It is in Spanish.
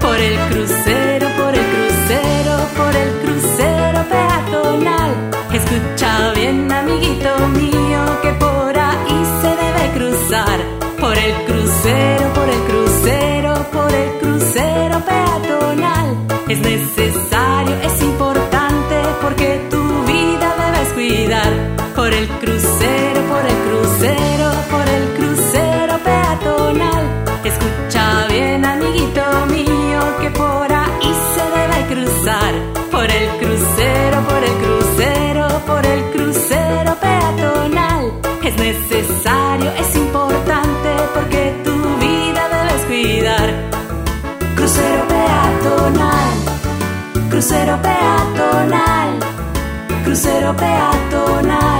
por el crucero, por el crucero, por el crucero peatonal. Escucha bien, amiguito mío, que por ahí se debe cruzar, por el crucero, por el crucero, por el crucero peatonal. Es necesario, es importante, porque tu vida debes cuidar, por el crucero, por el crucero, por el crucero peatonal. Escucha bien, amiguito mío, que por ahí se debe cruzar, por el crucero, por el crucero, por el crucero peatonal. Es necesario, es importante, porque tu vida debes cuidar. Crucero peatonal, crucero peatonal, crucero peatonal.